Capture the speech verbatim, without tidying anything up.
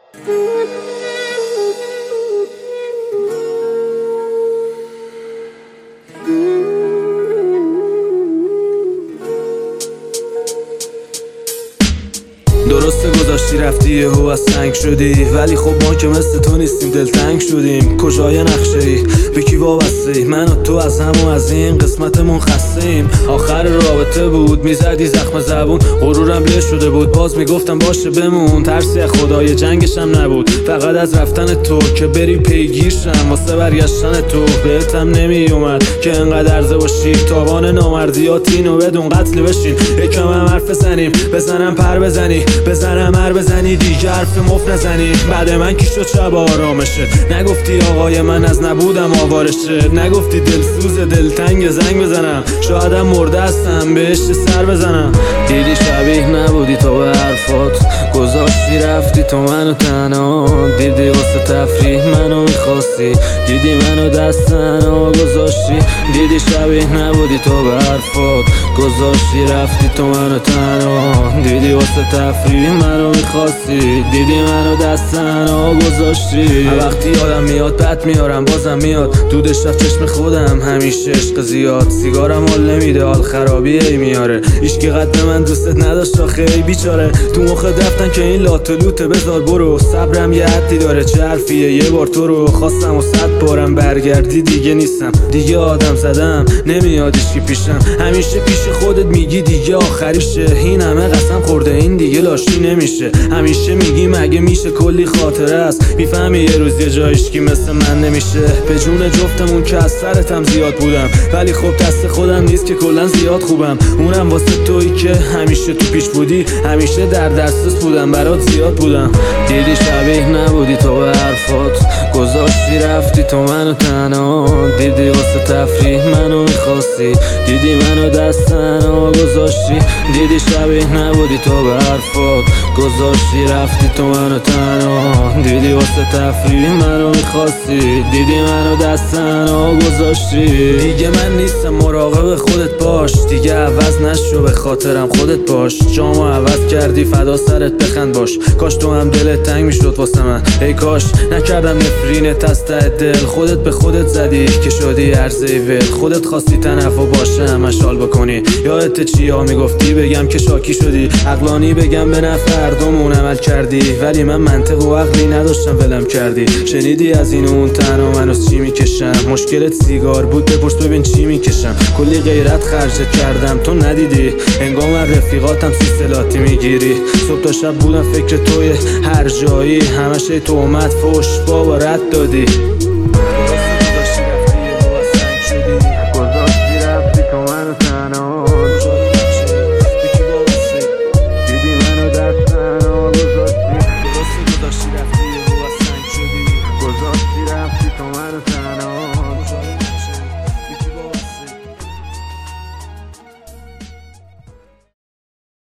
درسته گذاشتی رفتی یهو از سنگ شدی، ولی خب ما که مثل تو نیستیم دلتنگ شدیم. کجای نقشه ای؟ به کی وابسته ای؟ من و تو از هم و از این قسمتمون خسته ایم. آخر رابطه بود میزدی زخم زبون، غرورم له شده بود باز میگفتم باشه بمون. ترسی از خدای جنگشم نبود، فقط از رفتن تو که بری پیگیرشم. واسه برگشتن تو بهتم نمی اومد که انقدر عرضه باشی. تاوان نامردیات اینو بدون قتل بشین. یکم هم حرف بزنیم، بزنم پر بزنی، بزنم هر بزنی دیگه حرف مف نزنی. بعد من کی شد شب آرامشه؟ نگفتی آقای من از نبودم آوارشه؟ نگفتی دلسوز دلتنگ زنگ بزنم؟ شایدم مرده هستم بهشت سر بزنم. دیدی شبیه نبودی تو به حرفات، گذاشتی رفتی تو منو تنها. دیدی واسه تفریح منو میخواستی، دیدی منو دست تنها گذاشتی. دیدی شبیه نبودی تو به حرفات، گذاشتی رفتی تو منو تنها. دیدی واسه تفریح منو میخواستی، دیدی منو دست تنها گذاشتی. وقتی یادم میاد بد میارم بازم میاد، دودش رفت چشم خودم همیشه عشق زیاد. سیگارم حال نمیده حال خرابی ای میاره، هیچکی قد من دوستت نداشت آخه ای بیچاره. تو مخت رفتن که این لات و لوته بذار برو، صبرم یه حدی داره چه حرفیه یه بار تو رو خواستم و صد بارم برگردی دیگه نیستم. دیگه آدم زدم نمیاد هیچکی پیشم، همیشه پیش خودت میگی دیگه آخریشه. این همه قسم خورده این دیگه لاشی نمیشه. همیشه میگی مگه میشه کلی خاطره است، میفهمی یه روز یه جایش کی مثل من نمیشه. به جون جفتمون که از سرتم زیاد بودم، ولی خب دست خودم نیست که کلا زیاد خوبم. اونم واسه تویی که همیشه تو پیش بودی، همیشه در دسترس بودم برات زیاد بودم. دیدی شبیه نبودی تو به حرفات، گذاشتی رفتی تو منو تنها. دیدی واسه تفریح منو میخواستی، دیدی منو دست تنها گذاشتی. دیدی شبیه نبودی تو به حرفات، گذاشتی رفتی تو منو تنها. دیدی واسه تفریح منو میخواستی، دیدی منو دست تنها گذاشتی. دیگه من نیستم مراقب خودت باش، دیگه عوض نشو به خاطرم خودت باش. جامو عوض کردی فدا سرت بخند باش، کاش تو هم دلت تنگ میشد واسه من. ای کاش نکردم نفرینت از ته دل، خودت به خودت زدی که شدی عرضه ول. خودت خواستی تنفع باشه همش حال بکنی، یادت چیا میگفتی بگم که شاکی شدی. عقلانی بگم به نفع هردومون عمل کردی، ولی من منطق و عقلی نداشتم ولم کردی. شنیدی از این اون تنها من از چی میکشم؟ مشکلت سیگار بود بپرس ببین چی میکشم. کلی غیرت خرجت کردم تو ندیدی، انگام من رفیقاتم سیستلاتی میگیری. صبح تا شب بودم فکر توی هر جایی، همشه تومت فوش بابا رد دادی.